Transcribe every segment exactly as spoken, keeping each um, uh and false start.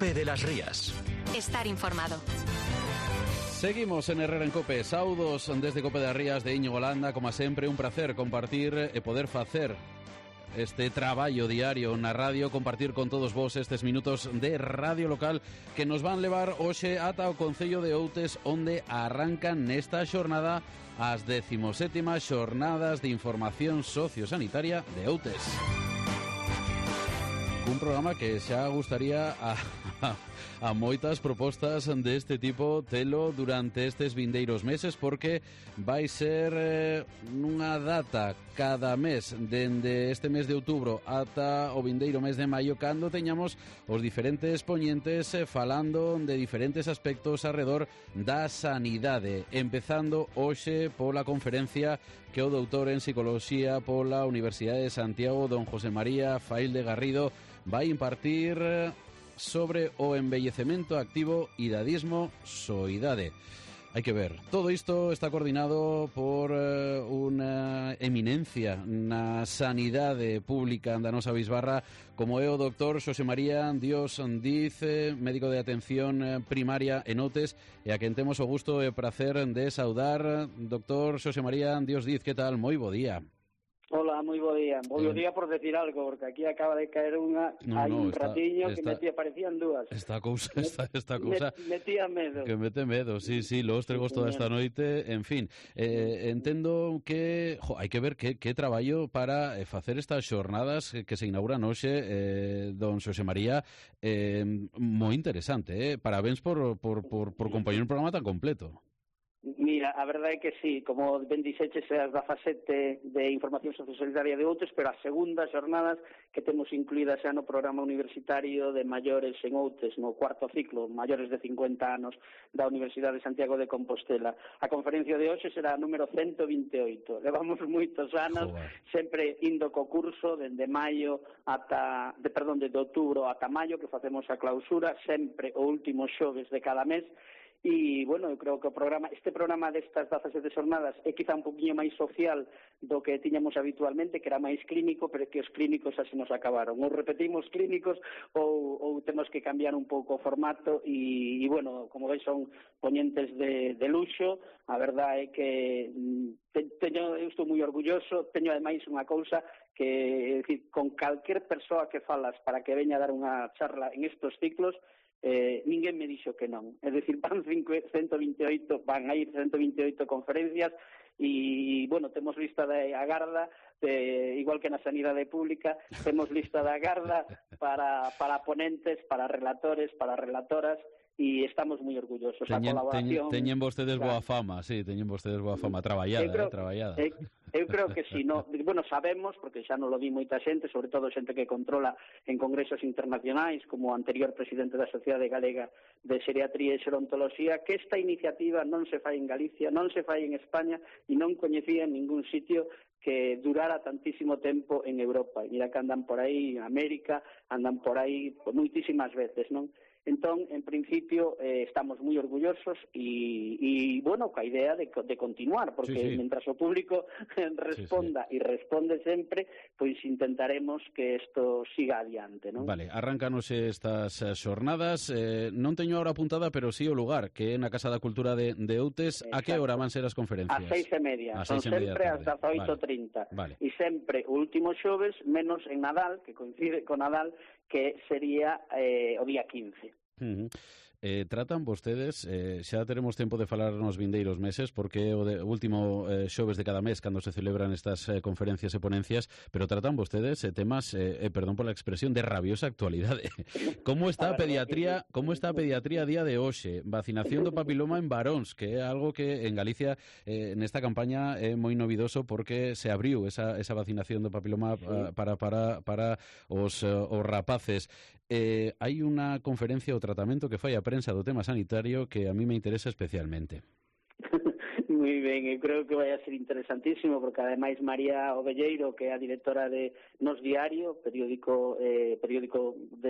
COPE de las Rías. Estar informado. Seguimos en Herrera en COPE. Saudos desde COPE das Rías de Íñigo Landa. Como sempre, un placer compartir e poder facer este traballo diario na radio, compartir con todos vos estes minutos de radio local que nos van levar hoxe ata o Concello de Outes, onde arrancan nesta xornada as decimosétimas xornadas de información sociosanitaria de Outes. Un programa que xa gustaría a, a, a moitas propostas deste tipo telo durante estes vindeiros meses, porque vai ser eh, nunha data cada mes dende este mes de outubro ata o vindeiro mes de maio, cando teñamos os diferentes poñentes eh, falando de diferentes aspectos arredor da sanidade, empezando hoxe pola conferencia que o doutor en Psicoloxía pola Universidade de Santiago, don José María Failde Garrido, vai impartir sobre o envellecemento activo, idadismo, soidade. Hai que ver, todo isto está coordinado por uh, unha eminencia na sanidade pública da nosa bisbarra, como é o doctor Xosé María Dios Diz, médico de atención primaria en Outes, e a quen temos o gusto e prazer de saudar. Doctor Xosé María Dios Diz, que tal? Moi bo día. Hola, moi bo día. Bo eh, día por decir algo, porque aquí acaba de caer unha, no, hai no, un está, ratiño está, que metía, parecían dúas. Esta cousa, esta, esta cousa... Met, metía medo. Que mete medo, sí, sí, los tregos toda esta noite, en fin. Eh, entendo que, jo, hai que ver que, que traballo para eh, facer estas xornadas que se inauguran hoxe, eh, don Xosé María, eh, moi interesante, eh? Parabéns por, por, por, por compañer un programa tan completo. Mira, a verdade é que sí, como ben dixeches, as dezasete de Información Sociosanitaria de Outes, pero as segundas xornadas que temos incluídas xa no programa universitario de maiores en Outes, no cuarto ciclo, maiores de cincuenta anos da Universidade de Santiago de Compostela. A conferencia de hoxe será a número ciento vinte e oito. Levamos moitos anos, Joder. sempre indo co curso, dende maio ata, de, perdón, de outubro ata maio, que facemos a clausura, sempre o último xoves de cada mes. E, bueno, eu creo que o programa, este programa destas dezasete xornadas é quizá un poquinho máis social do que tiñamos habitualmente, que era máis clínico, pero que os clínicos así nos acabaron. Ou repetimos clínicos ou, ou temos que cambiar un pouco o formato e, e bueno, como veis son poñentes de, de luxo. A verdade é que te, teño, eu estou moi orgulloso, teño ademais unha cousa que, é dicir, con calquer persoa que falas para que veña a dar unha charla en estos ciclos, Eh, ninguén me dixo que non. É dicir, van ciento vinte e oito, van a ir ciento vinte e oito conferencias e, bueno, temos lista de agarda, de, igual que na sanidade pública, temos lista de agarda para, para ponentes, para relatores, para relatoras, e estamos moi orgullosos. Teñen, a colaboración... Teñen, teñen vostedes boa fama, sí, teñen vostedes boa fama, traballada, eu creo, eh, traballada. Eu, eu creo que si, no, bueno, sabemos, porque xa non lo di moita xente, sobre todo xente que controla en congresos internacionais, como o anterior presidente da Sociedade Galega de Xeriatría e Xerontoloxía, que esta iniciativa non se fai en Galicia, non se fai en España, e non coñecía en ningún sitio que durara tantísimo tempo en Europa. Mira que andan por aí, en América, andan por aí moitísimas veces, non? Entón, en principio, eh, estamos moi orgullosos e, e bueno, ca idea de, de continuar, porque sí, sí. Mentras o público responda sí, sí. e responde sempre, pois intentaremos que isto siga adiante, non? Vale, arráncanos estas xornadas, eh, non teño ahora apuntada, pero sí o lugar, que é na Casa da Cultura de, de Outes. Exacto. A que hora van ser as conferencias? A seis e media, a son sempre ás dezaoito e trinta. Vale. E sempre o último xoves, menos en Nadal, que coincide con Nadal, que sería eh, o día quince. Uh-huh. Eh, tratan vostedes, eh, xa teremos tempo de falar nos vindeiros meses, porque o de, último eh, xoves de cada mes cando se celebran estas eh, conferencias e ponencias, pero tratan vostedes eh, temas, eh, eh, perdón por la expresión, de rabiosa actualidade. Como está a pediatría, como está a pediatría a día de hoxe? Vacinación do papiloma en varóns, que é algo que en Galicia eh, nesta campaña é moi novidoso, porque se abriu esa, esa vacinación do papiloma sí. para, para, para os, os rapaces. Eh, hai unha conferencia o tratamento que fai a prensa do tema sanitario que a mí me interesa especialmente. Moi ben, eu creo que vai a ser interesantísimo, porque ademais María Ovelleiro, que é a directora de Nos Diario, periódico eh, periódico de,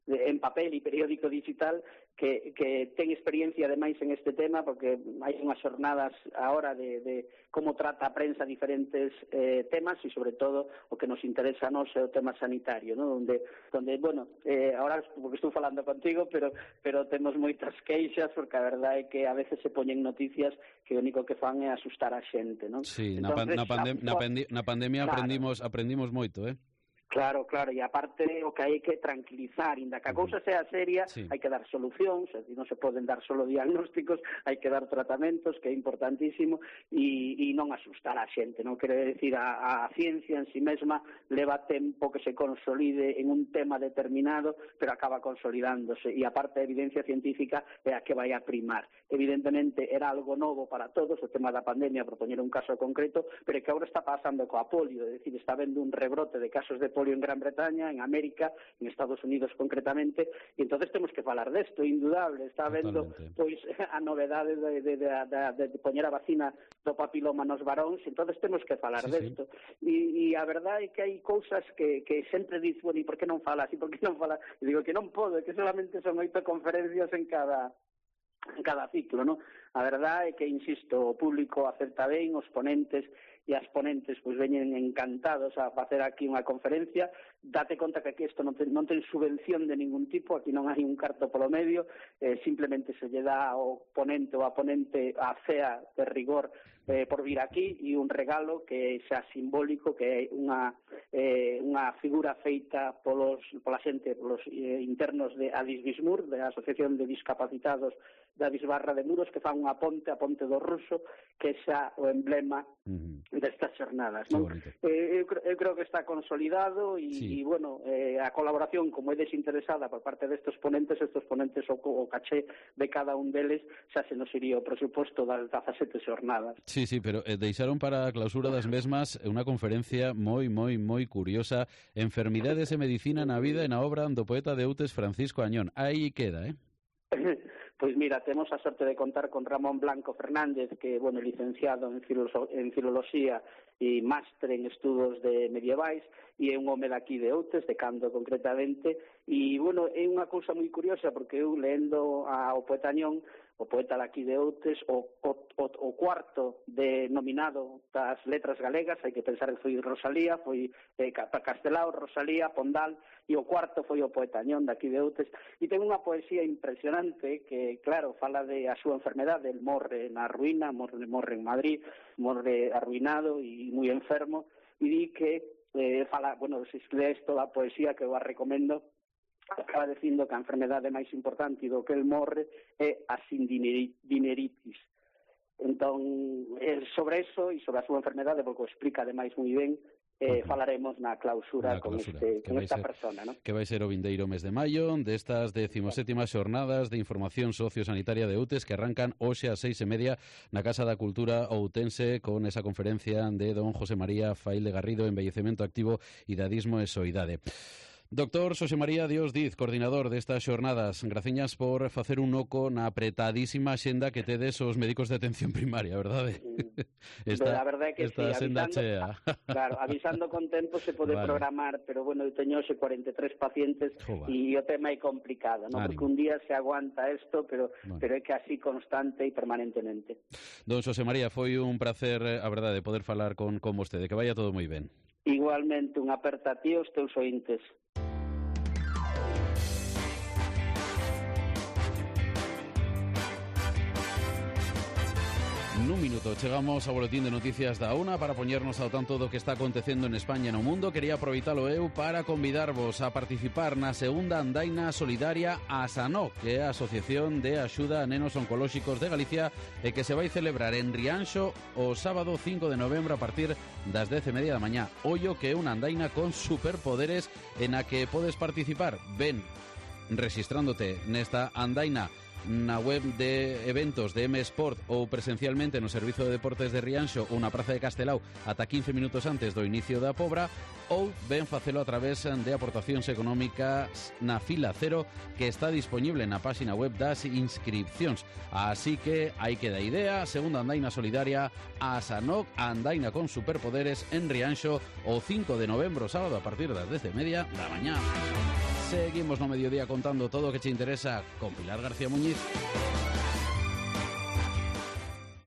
en papel e periódico digital que, que ten experiencia ademais en este tema, porque hai unhas xornadas ahora de, de como trata a prensa diferentes eh, temas e sobre todo o que nos interesa a nos é o tema sanitario, ¿no? Donde, donde bueno, eh, ahora porque estou falando contigo, pero pero temos moitas queixas porque a verdade é que a veces se poñen noticias que o único que fan é asustar a xente, ¿no? Sí, Entonces, na, pan, na, pandem, na, na pandemia claro. aprendimos aprendimos moito, eh? Claro, claro, e aparte o que hai que tranquilizar, inda que a cousa sea seria, sí. hai que dar solucións, non se poden dar solo diagnósticos, hai que dar tratamentos, que é importantísimo, e, e non asustar a xente, non quere decir, a, a ciencia en si mesma leva tempo que se consolide en un tema determinado, pero acaba consolidándose, e aparte a evidencia científica é a que vai a primar. Evidentemente era algo novo para todos, o tema da pandemia, por poñer un caso concreto, pero que agora está pasando coa polio, é dicir, está vendo un rebrote de casos de polio en Gran Bretaña, en América, en Estados Unidos concretamente, e entonces temos que falar desto, indudable, está vendo pois a novedade de, de, de, de, de poñer a vacina do papiloma nos varóns, entonces temos que falar sí, desto. Sí. E, e a verdade é que hai cousas que, que sempre diz, bueno, e por que non falas, e por que non falas? E digo que non podo, que solamente son oito conferencias en cada en cada ciclo, ¿no? A verdade é que, insisto, o público acepta ben, os ponentes e as ponentes pois veñen encantados a facer aquí unha conferencia. Date conta que aquí isto non ten, non ten subvención de ningún tipo, aquí non hai un carto polo medio, eh, simplemente se lle dá ao ponente ou a ponente a cea de rigor eh, por vir aquí e un regalo que xa simbólico, que é unha, eh, unha figura feita polos, pola xente, polos eh, internos de Adis Bismur, da Asociación de Discapacitados da Bisbarra de Muros, que fan unha ponte, a ponte do Ruso, que é xa o emblema uh-huh. destas xornadas, non? Eh, eu, eu creo que está consolidado e, sí. e bueno, eh, a colaboración, como é desinteresada por parte destes ponentes, estes ponentes o, o caché de cada un deles, xa se nos iría o presuposto das dezasete xornadas. Sí, sí, pero eh, deixaron para a clausura das mesmas unha conferencia moi, moi, moi curiosa, Enfermidades e Medicina na vida e na obra do poeta de Outes Francisco Añón. Aí queda, eh? Pois mira, temos a sorte de contar con Ramón Blanco Fernández, que, bueno, licenciado en, filolo- en Filoloxía e máster en estudos de medievais, e é un home daqui de Outes, de Cando concretamente, e, bueno, é unha cousa moi curiosa, porque eu, leendo ao poeta Añón, o poeta daqui de Outes, o, o, o, o cuarto de nominado das letras galegas, hai que pensar que foi Rosalía, foi eh, Castelao, Rosalía, Pondal, e o cuarto foi o poeta Añón daqui de Outes, e ten unha poesía impresionante que, claro, fala de a súa enfermedade, el morre na ruína, morre, morre en Madrid, morre arruinado e moi enfermo, e di que, eh, fala, bueno, se lees toda a poesía, que eu a recomendo, acaba dicindo que a enfermedade máis importante do que el morre é a sindineritis. Entón, sobre eso e sobre a súa enfermedade, porque o explica ademais moi ben, eh, uh-huh. falaremos na clausura, na con, clausura este, con esta ser, persona, ¿no? Que vai ser o vindeiro mes de maio destas decimoséptimas xornadas de información sociosanitaria de Outes, que arrancan hoxe ás seis e media na Casa da Cultura outense, con esa conferencia de don José María Fail de Garrido, Embellecemento Activo, Idadismo e Soidade. Doctor Xosé María Dios Diz, coordinador destas xornadas, graciñas por facer un oco na apretadísima xenda que tedes os médicos de atención primaria, verdade? Esta, a verdade é que esta sí, senda avisando, chea. Claro, avisando con tempo se pode vale. programar, pero bueno, eu teño hoxe cuarenta e tres pacientes e o tema é complicado, ¿no? Porque un día se aguanta isto, pero, bueno. pero é que así constante e permanentemente. Don Xosé María, foi un placer, a verdade, poder falar con, con vostede, que vaya todo moi ben. Igualmente, un aperta a ti os teus ointes. Nun minuto chegamos ao boletín de noticias da UNA para poñernos ao tanto do que está acontecendo en España e no mundo. Quería aproveitalo eu para convidarvos a participar na segunda andaina solidaria ASANOC, que é a Asociación de Axuda a Nenos Oncolóxicos de Galicia, e que se vai celebrar en Rianxo o sábado cinco de novembro a partir das dez e media da mañá. Ollo que é unha andaina con superpoderes en a que podes participar. Ben, registrándote nesta andaina na web de eventos de M Sport ou presencialmente no Servizo de Deportes de Rianxo ou na Praza de Castelao ata quince minutos antes do inicio da Pobra, ou ben facelo a través de aportacións económicas na fila cero, que está disponible na páxina web das inscripcións. Así que hai que da idea, segunda andaina solidaria a ASANOC, andaina con superpoderes en Rianxo o cinco de novembro, sábado, a partir das dez e media da mañá. Seguimos no mediodía contando todo o que te interesa con Pilar García Muñiz.